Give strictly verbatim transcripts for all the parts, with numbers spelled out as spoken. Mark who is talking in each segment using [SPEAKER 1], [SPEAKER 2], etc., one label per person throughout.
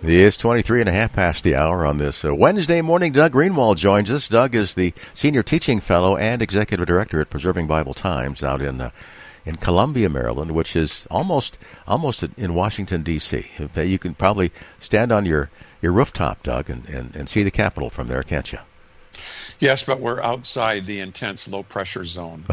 [SPEAKER 1] It is twenty-three and a half past the hour on this uh, Wednesday morning. Doug Greenwald joins us. Doug is the Senior Teaching Fellow and Executive Director at Preserving Bible Times out in uh, in Columbia, Maryland, which is almost almost in Washington, D C You can probably stand on your, your rooftop, Doug, and, and, and see the Capitol from there, can't you?
[SPEAKER 2] Yes, but we're outside the intense low-pressure zone.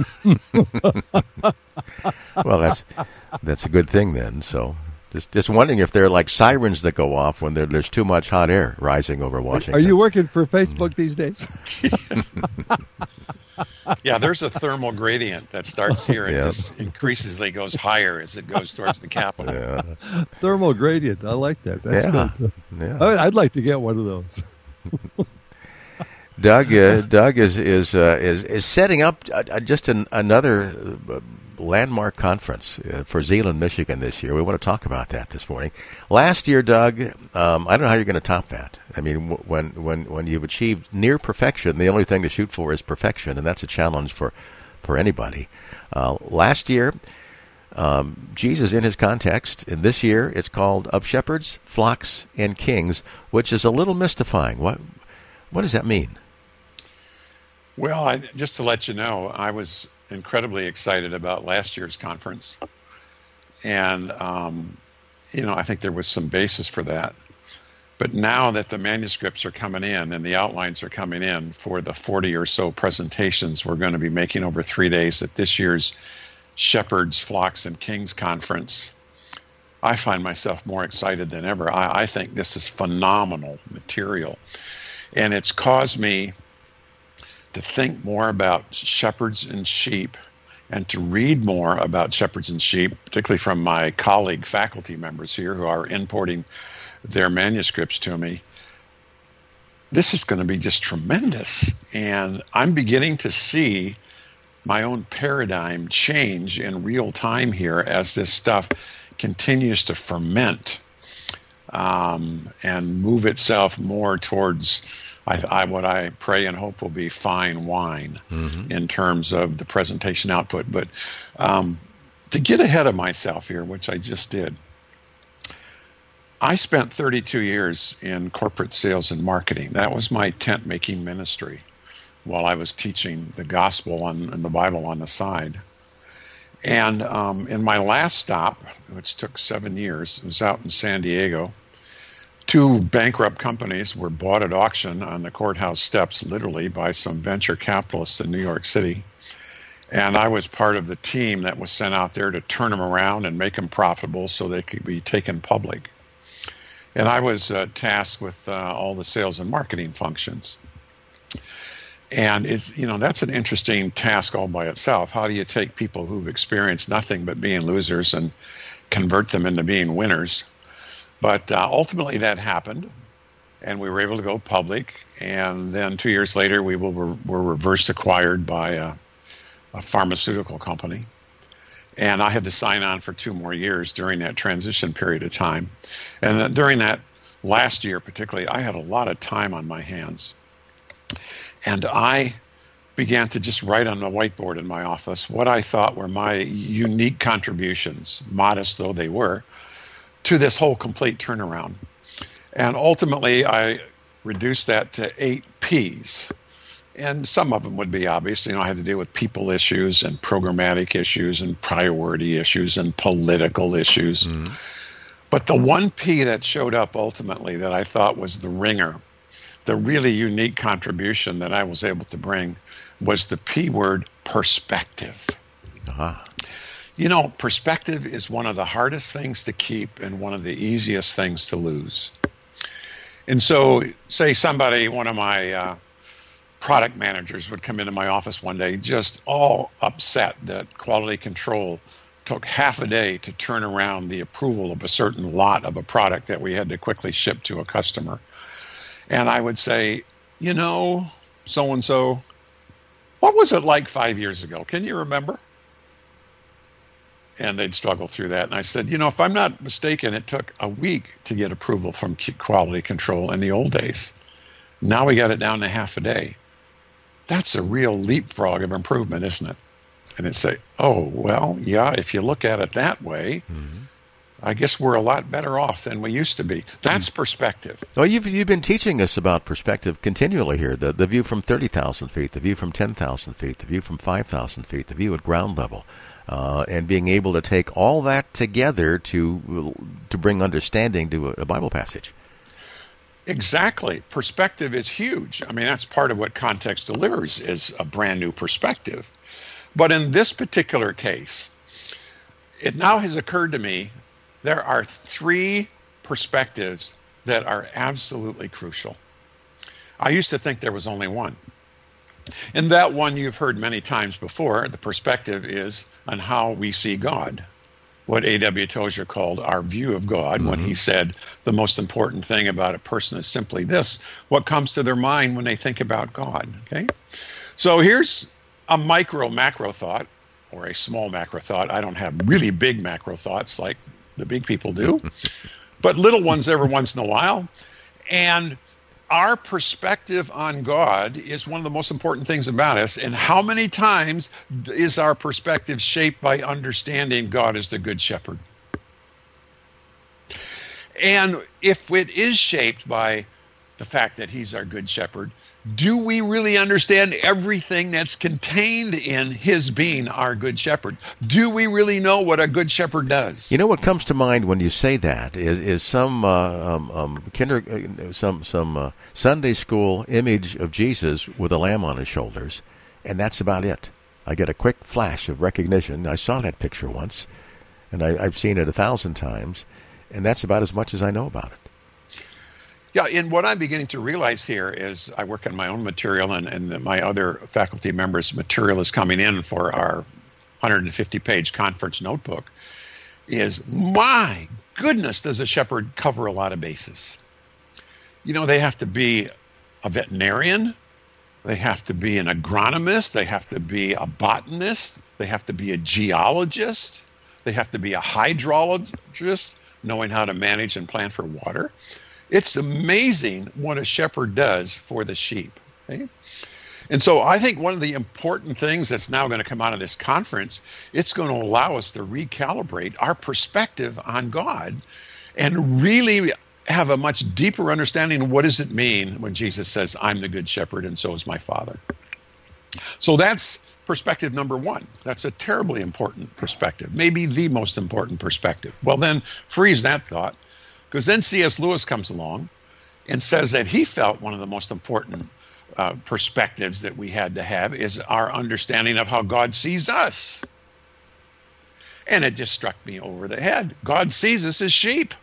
[SPEAKER 1] Well, that's that's a good thing then, so... Just, just wondering if there are like sirens that go off when there, there's too much hot air rising over Washington.
[SPEAKER 3] Are you working for Facebook these days?
[SPEAKER 2] Yeah, there's a thermal gradient that starts here and
[SPEAKER 1] Yeah.
[SPEAKER 2] just increasingly goes higher as it goes towards the Capitol.
[SPEAKER 1] Yeah.
[SPEAKER 3] Thermal gradient. I like that. That's
[SPEAKER 1] Yeah.
[SPEAKER 3] good.
[SPEAKER 1] Yeah.
[SPEAKER 3] I- I'd like to get one of those.
[SPEAKER 1] Doug, uh, Doug is is uh, is is setting up uh, just an, another uh, landmark conference uh, for Zeeland, Michigan this year. We want to talk about that this morning. Last year, Doug, um, I don't know how you're going to top that. I mean, w- when when when you've achieved near perfection, the only thing to shoot for is perfection, and that's a challenge for for anybody. Uh, last year, um, Jesus in his context, and this year it's called Of Shepherds, Flocks, and Kings, which is a little mystifying. What what does that mean?
[SPEAKER 2] Well, I, just to let you know, I was incredibly excited about last year's conference. And, um, you know, I think there was some basis for that. But now that the manuscripts are coming in and the outlines are coming in for the forty or so presentations we're going to be making over three days at this year's Shepherds, Flocks, and Kings conference, I find myself more excited than ever. I, I think this is phenomenal material. And it's caused me to think more about shepherds and sheep and to read more about shepherds and sheep, particularly from my colleague faculty members here who are importing their manuscripts to me. This is going to be just tremendous. And I'm beginning to see my own paradigm change in real time here as this stuff continues to ferment um, and move itself more towards I, I, what I pray and hope will be fine wine mm-hmm. in terms of the presentation output. But um, to get ahead of myself here, which I just did, I spent thirty-two years in corporate sales and marketing. That was my tent-making ministry while I was teaching the gospel on, and the Bible on the side. And um, in my last stop, which took seven years, it was out in San Diego. Two bankrupt companies were bought at auction on the courthouse steps, literally, by some venture capitalists in New York City. And I was part of the team that was sent out there to turn them around and make them profitable so they could be taken public. And I was uh, tasked with uh, all the sales and marketing functions. And it's, you know, that's an interesting task all by itself. How do you take people who've experienced nothing but being losers and convert them into being winners? But uh, ultimately that happened, and we were able to go public. And then two years later, we were, were reverse acquired by a, a pharmaceutical company. And I had to sign on for two more years during that transition period of time. And then during that last year particularly, I had a lot of time on my hands. And I began to just write on the whiteboard in my office what I thought were my unique contributions, modest though they were, to this whole complete turnaround. And ultimately, I reduced that to eight P's. And some of them would be obvious. You know, I had to deal with people issues and programmatic issues and priority issues and political issues. Mm-hmm. But the one P that showed up ultimately that I thought was the ringer, the really unique contribution that I was able to bring, was the P word, perspective. Uh-huh. You know, perspective is one of the hardest things to keep and one of the easiest things to lose. And so, say somebody, one of my uh, product managers would come into my office one day just all upset that quality control took half a day to turn around the approval of a certain lot of a product that we had to quickly ship to a customer. And I would say, you know, so-and-so, what was it like five years ago? Can you remember? And they'd struggle through that. And I said, you know, if I'm not mistaken, it took a week to get approval from quality control in the old days. Now we got it down to half a day. That's a real leapfrog of improvement, isn't it? And it'd say, oh, well, yeah, if you look at it that way, mm-hmm. I guess we're a lot better off than we used to be. That's perspective.
[SPEAKER 1] Well, you've you've been teaching us about perspective continually here. The the view from thirty thousand feet, the view from ten thousand feet, the view from five thousand feet, the view at ground level, uh, and being able to take all that together to to bring understanding to a, a Bible passage.
[SPEAKER 2] Exactly. Perspective is huge. I mean, that's part of what Context delivers, is a brand new perspective. But in this particular case, it now has occurred to me there are three perspectives that are absolutely crucial. I used to think there was only one. And that one you've heard many times before. The perspective is on how we see God. What A W Tozer called our view of God, mm-hmm. when he said the most important thing about a person is simply this: what comes to their mind when they think about God. Okay? So here's a micro macro thought, or a small macro thought. I don't have really big macro thoughts like the big people do, but little ones every once in a while. And our perspective on God is one of the most important things about us. And how many times is our perspective shaped by understanding God as the Good Shepherd? And if it is shaped by the fact that he's our Good Shepherd, do we really understand everything that's contained in his being our Good Shepherd? Do we really know what a Good Shepherd does?
[SPEAKER 1] You know what comes to mind when you say that is is some uh, um, um, kinder, uh, some some uh, Sunday school image of Jesus with a lamb on his shoulders, and that's about it. I get a quick flash of recognition. I saw that picture once, and I, I've seen it a thousand times, and that's about as much as I know about it.
[SPEAKER 2] Yeah, and what I'm beginning to realize here is I work on my own material, and, and my other faculty members' material is coming in for our one hundred fifty page conference notebook, is, my goodness, does a shepherd cover a lot of bases. You know, they have to be a veterinarian, they have to be an agronomist, they have to be a botanist, they have to be a geologist, they have to be a hydrologist, knowing how to manage and plan for water. It's amazing what a shepherd does for the sheep. Okay? And so I think one of the important things that's now going to come out of this conference, it's going to allow us to recalibrate our perspective on God and really have a much deeper understanding of what does it mean when Jesus says, I'm the Good Shepherd and so is my Father. So that's perspective number one. That's a terribly important perspective, maybe the most important perspective. Well, then freeze that thought. Because then C S Lewis comes along and says that he felt one of the most important uh, perspectives that we had to have is our understanding of how God sees us. And it just struck me over the head. God sees us as sheep.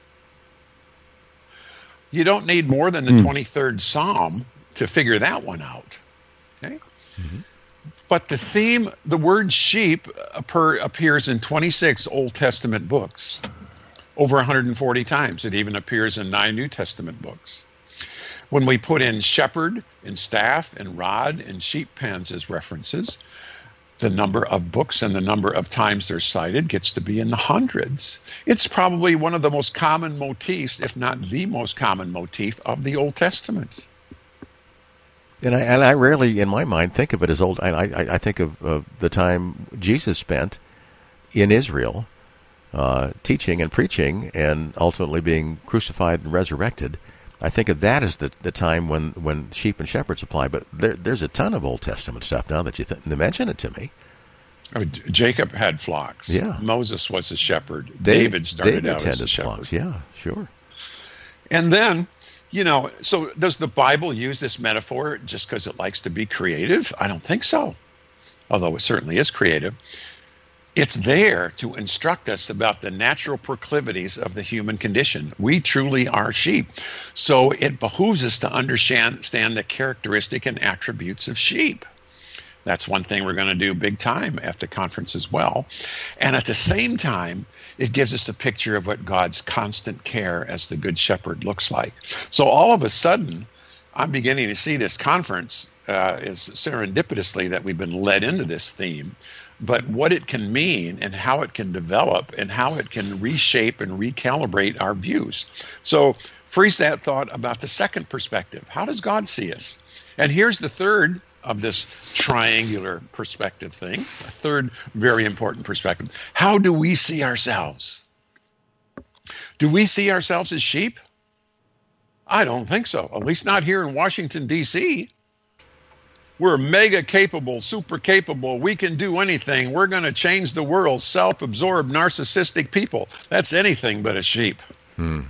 [SPEAKER 2] You don't need more than the mm. twenty-third Psalm to figure that one out. Okay? Mm-hmm. But the theme, the word sheep appears in twenty-six Old Testament books. Over one hundred forty times. It even appears in nine New Testament books. When we put in shepherd and staff and rod and sheep pens as references, the number of books and the number of times they're cited gets to be in the hundreds. It's probably one of the most common motifs, if not the most common motif of the Old Testament.
[SPEAKER 1] And I, and I rarely, in my mind, think of it as old. I, I, I think of, of the time Jesus spent in Israel, Uh, teaching and preaching and ultimately being crucified and resurrected. I think of that as the the time when, when sheep and shepherds apply. But there, there's a ton of Old Testament stuff now that you th- mention it to me.
[SPEAKER 2] Oh, Jacob had flocks.
[SPEAKER 1] Yeah.
[SPEAKER 2] Moses was a shepherd.
[SPEAKER 1] David,
[SPEAKER 2] David started
[SPEAKER 1] David
[SPEAKER 2] out as a shepherd.
[SPEAKER 1] Flocks. Yeah, sure.
[SPEAKER 2] And then, you know, so does the Bible use this metaphor just because it likes to be creative? I don't think so, although it certainly is creative. It's there to instruct us about the natural proclivities of the human condition. We truly are sheep. So it behooves us to understand the characteristic and attributes of sheep. That's one thing we're going to do big time at the conference as well. And at the same time, it gives us a picture of what God's constant care as the Good Shepherd looks like. So all of a sudden, I'm beginning to see this conference uh, is serendipitously that we've been led into this theme, but what it can mean and how it can develop and how it can reshape and recalibrate our views. So freeze that thought about the second perspective. How does God see us? And here's the third of this triangular perspective thing, a third very important perspective. How do we see ourselves? Do we see ourselves as sheep? I don't think so, at least not here in Washington, D C We're mega capable, super capable. We can do anything. We're going to change the world. Self-absorbed, narcissistic people. That's anything but a sheep.
[SPEAKER 1] Hmm.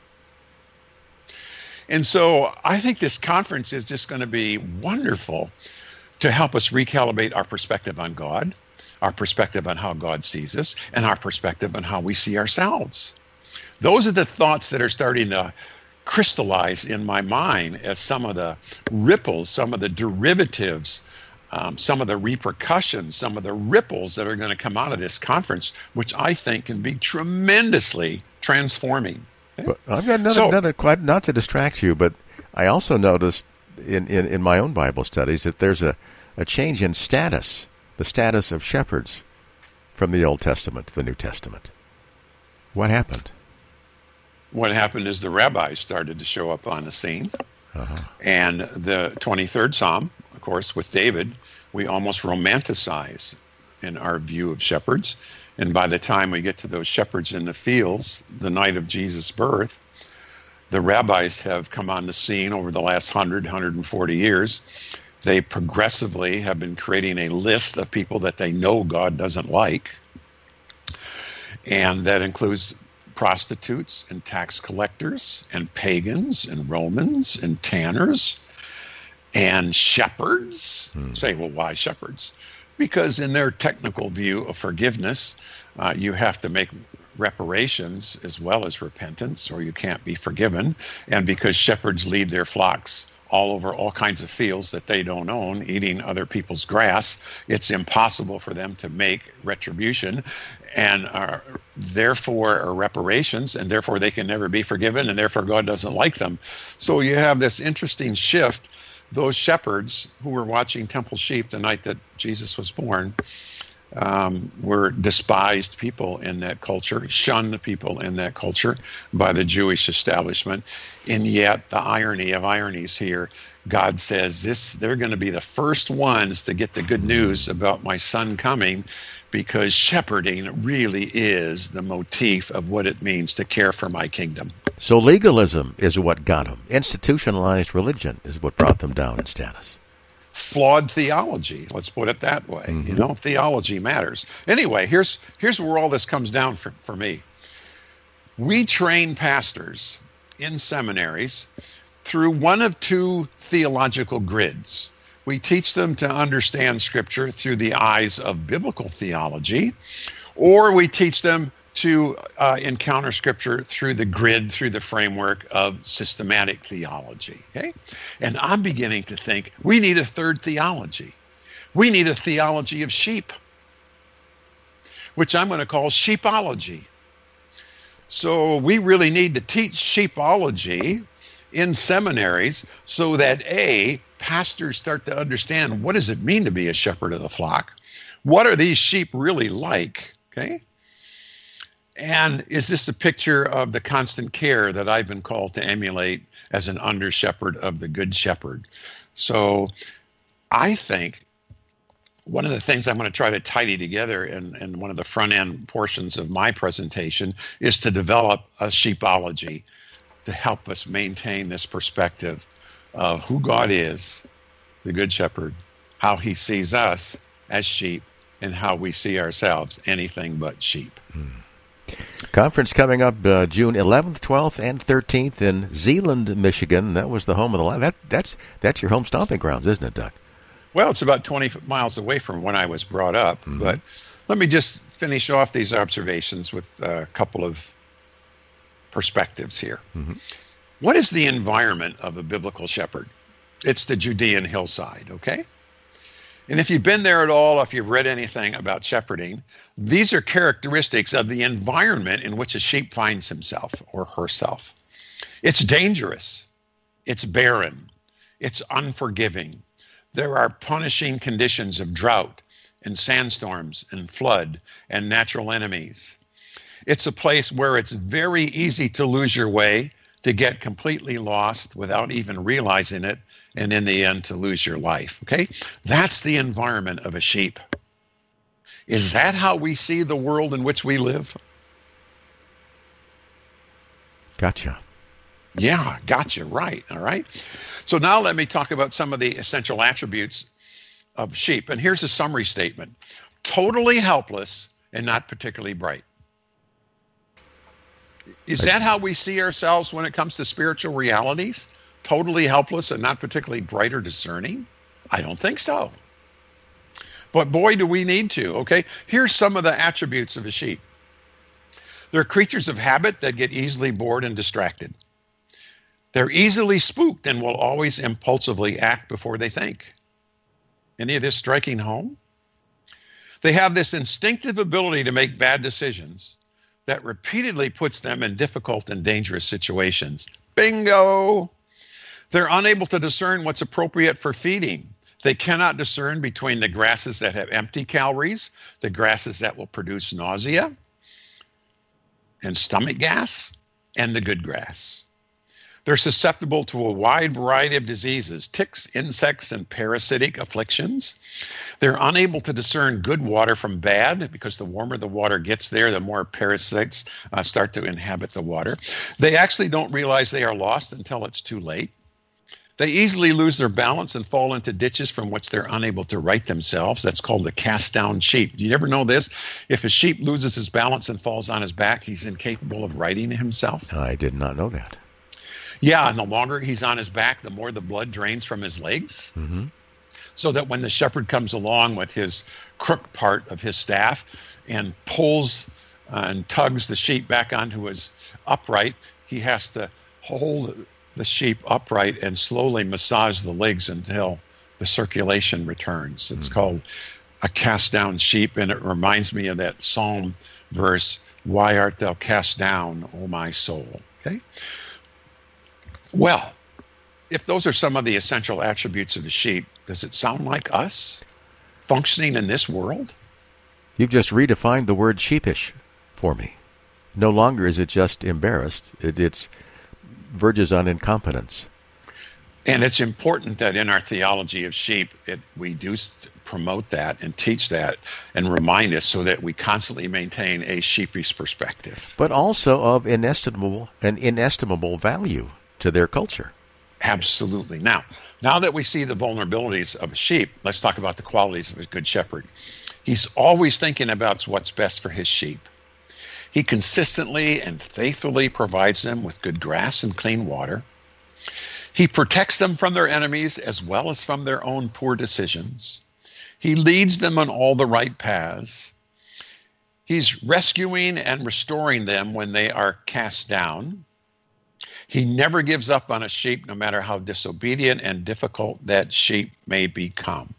[SPEAKER 2] And so I think this conference is just going to be wonderful to help us recalibrate our perspective on God, our perspective on how God sees us, and our perspective on how we see ourselves. Those are the thoughts that are starting to crystallize in my mind as some of the ripples, some of the derivatives, um, some of the repercussions, some of the ripples that are going to come out of this conference, which I think can be tremendously transforming. Okay?
[SPEAKER 1] But I've got another,
[SPEAKER 2] So-
[SPEAKER 1] another, quite not to distract you, but I also noticed in, in, in my own Bible studies that there's a, a change in status, the status of shepherds from the Old Testament to the New Testament. What happened?
[SPEAKER 2] What happened is the rabbis started to show up on the scene.
[SPEAKER 1] Uh-huh.
[SPEAKER 2] And the twenty-third Psalm, of course, with David, we almost romanticize in our view of shepherds. And by the time we get to those shepherds in the fields, the night of Jesus' birth, the rabbis have come on the scene over the last one hundred, one hundred forty years. They progressively have been creating a list of people that they know God doesn't like. And that includes prostitutes and tax collectors and pagans and Romans and tanners and shepherds.
[SPEAKER 1] Hmm.
[SPEAKER 2] Say, well, why shepherds? Because in their technical view of forgiveness, uh, you have to make reparations as well as repentance, or you can't be forgiven. And because shepherds lead their flocks all over all kinds of fields that they don't own, eating other people's grass, it's impossible for them to make retribution and uh, therefore are reparations, and therefore they can never be forgiven, and therefore God doesn't like them. So you have this interesting shift. Those shepherds who were watching temple sheep the night that Jesus was born um, were despised people in that culture, shunned people in that culture by the Jewish establishment. And yet the irony of ironies here, God says this: they're going to be the first ones to get the good news about my son coming, because shepherding really is the motif of what it means to care for my kingdom.
[SPEAKER 1] So legalism is what got them. Institutionalized religion is what brought them down in status.
[SPEAKER 2] Flawed theology, let's put it that way.
[SPEAKER 1] Mm-hmm.
[SPEAKER 2] You know, theology matters. Anyway, here's here's where all this comes down for, for me. We train pastors in seminaries through one of two theological grids. We teach them to understand Scripture through the eyes of biblical theology, or we teach them to uh, encounter Scripture through the grid, through the framework of systematic theology. Okay? And I'm beginning to think we need a third theology. We need a theology of sheep, which I'm going to call sheepology. So we really need to teach sheepology in seminaries so that, A, pastors start to understand what does it mean to be a shepherd of the flock? What are these sheep really like? Okay? And is this a picture of the constant care that I've been called to emulate as an under shepherd of the good shepherd? So I think one of the things I'm going to try to tidy together in, in one of the front end portions of my presentation is to develop a sheepology to help us maintain this perspective of who God is, the good shepherd, how he sees us as sheep, and how we see ourselves, anything but sheep.
[SPEAKER 1] Hmm. Conference coming up uh, June eleventh, twelfth, and thirteenth in Zeeland, Michigan. That was the home of the line. That, that's, that's your home stomping grounds, isn't it, Doug?
[SPEAKER 2] Well, it's about twenty miles away from when I was brought up. Mm-hmm. But let me just finish off these observations with a couple of perspectives here. Mm-hmm. What is the environment of a biblical shepherd? It's the Judean hillside, okay? And if you've been there at all, if you've read anything about shepherding, these are characteristics of the environment in which a sheep finds himself or herself. It's dangerous. It's barren. It's unforgiving. There are punishing conditions of drought and sandstorms and flood and natural enemies. It's a place where it's very easy to lose your way, to get completely lost without even realizing it, and in the end to lose your life, okay? That's the environment of a sheep. Is that how we see the world in which we live?
[SPEAKER 1] Gotcha.
[SPEAKER 2] Yeah, gotcha. Right. All right. So now let me talk about some of the essential attributes of sheep. And here's a summary statement. Totally helpless and not particularly bright. Is that how we see ourselves when it comes to spiritual realities? Totally helpless and not particularly bright or discerning? I don't think so. But boy, do we need to, okay? Here's some of the attributes of a sheep. They're creatures of habit that get easily bored and distracted. They're easily spooked and will always impulsively act before they think. Any of this striking home? They have this instinctive ability to make bad decisions that repeatedly puts them in difficult and dangerous situations. Bingo! They're unable to discern what's appropriate for feeding. They cannot discern between the grasses that have empty calories, the grasses that will produce nausea and stomach gas, and the good grass. They're susceptible to a wide variety of diseases, ticks, insects, and parasitic afflictions. They're unable to discern good water from bad because the warmer the water gets there, the more parasites uh, start to inhabit the water. They actually don't realize they are lost until it's too late. They easily lose their balance and fall into ditches from which they're unable to right themselves. That's called the cast-down sheep. Do you ever know this? If a sheep loses his balance and falls on his back, he's incapable of righting himself.
[SPEAKER 1] I did not know that.
[SPEAKER 2] Yeah, and the longer he's on his back, the more the blood drains from his legs.
[SPEAKER 1] Mm-hmm.
[SPEAKER 2] So that when the shepherd comes along with his crook part of his staff and pulls uh, and tugs the sheep back onto his upright, he has to hold the sheep upright and slowly massage the legs until the circulation returns. It's mm-hmm. called a cast-down sheep, and it reminds me of that Psalm verse, "Why art thou cast down, O my soul?" Okay? Well, if those are some of the essential attributes of the sheep, does it sound like us functioning in this world?
[SPEAKER 1] You've just redefined the word sheepish for me. No longer is it just embarrassed. It it's verges on incompetence.
[SPEAKER 2] And it's important that in our theology of sheep, it, we do promote that and teach that and remind us so that we constantly maintain a sheepish perspective.
[SPEAKER 1] But also of inestimable an inestimable value to their culture.
[SPEAKER 2] Absolutely. Now, now that we see the vulnerabilities of a sheep, let's talk about the qualities of a good shepherd. He's always thinking about what's best for his sheep. He consistently and faithfully provides them with good grass and clean water. He protects them from their enemies as well as from their own poor decisions. He leads them on all the right paths. He's rescuing and restoring them when they are cast down. He never gives up on a sheep, no matter how disobedient and difficult that sheep may become.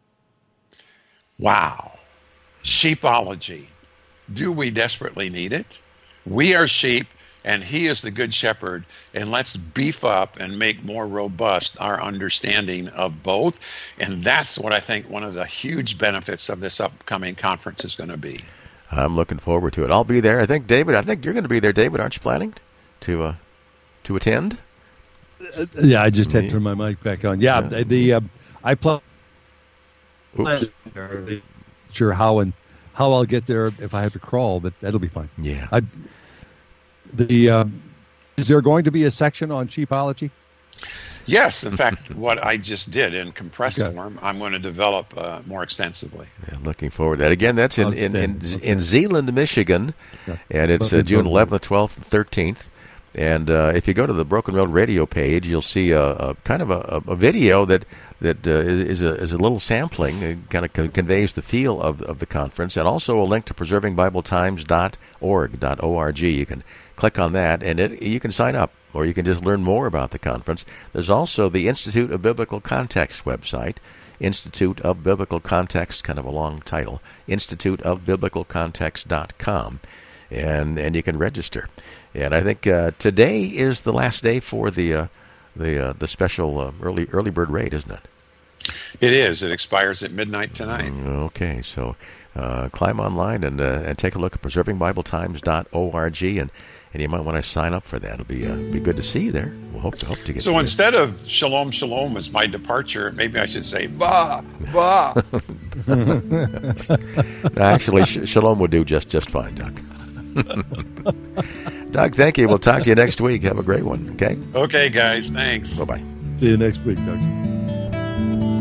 [SPEAKER 2] Wow. Sheepology. Do we desperately need it? We are sheep, and he is the good shepherd, and let's beef up and make more robust our understanding of both. And that's what I think one of the huge benefits of this upcoming conference is going to be.
[SPEAKER 1] I'm looking forward to it. I'll be there. I think, David, I think you're going to be there, David. Aren't you planning to uh, to attend?
[SPEAKER 3] Uh, yeah, I just had to turn my mic back on. Yeah,
[SPEAKER 1] Yeah.
[SPEAKER 3] the, the uh, I plan.
[SPEAKER 1] Oops.
[SPEAKER 3] Sure how and how I'll get there if I have to crawl, but that'll be fine.
[SPEAKER 1] Yeah.
[SPEAKER 3] I, the uh, is there going to be a section on sheepology?
[SPEAKER 2] Yes, in fact, what I just did in compressed
[SPEAKER 3] Okay.
[SPEAKER 2] form, I'm going to develop uh, more extensively.
[SPEAKER 1] Yeah, looking forward to that. Again, that's in, in, in,
[SPEAKER 3] Outstanding.
[SPEAKER 1] in Zeeland, Michigan,
[SPEAKER 3] Okay.
[SPEAKER 1] and it's uh,
[SPEAKER 3] Broken
[SPEAKER 1] June
[SPEAKER 3] Road.
[SPEAKER 1] eleventh, twelfth, and thirteenth. And uh, if you go to the Broken Road Radio page, you'll see a, a kind of a, a video that that uh, is a is a little sampling. It kind of con- conveys the feel of of the conference, and also a link to preserving bible times dot org dot org. You can click on that, and it you can sign up, or you can just learn more about the conference. There's also the Institute of Biblical Context website, Institute of Biblical Context, kind of a long title, institute of biblical context dot com, and and you can register. And I think uh, today is the last day for the uh, the uh, the special uh, early early bird rate, isn't it?
[SPEAKER 2] It is. It expires at midnight tonight.
[SPEAKER 1] Okay, so uh, climb online and uh, and take a look at preserving bible times dot org, and and you might want to sign up for that. It'll be uh, be good to see you there. We'll hope to hope to get.
[SPEAKER 2] So
[SPEAKER 1] you
[SPEAKER 2] instead of shalom, shalom as my departure, maybe I should say bah, bah.
[SPEAKER 1] there. Actually, sh- shalom would do just just fine, Doc. Doug, thank you. We'll talk to you next week. Have a great one. Okay.
[SPEAKER 2] Okay, guys. Thanks.
[SPEAKER 1] Bye bye.
[SPEAKER 3] See you next week, Doug.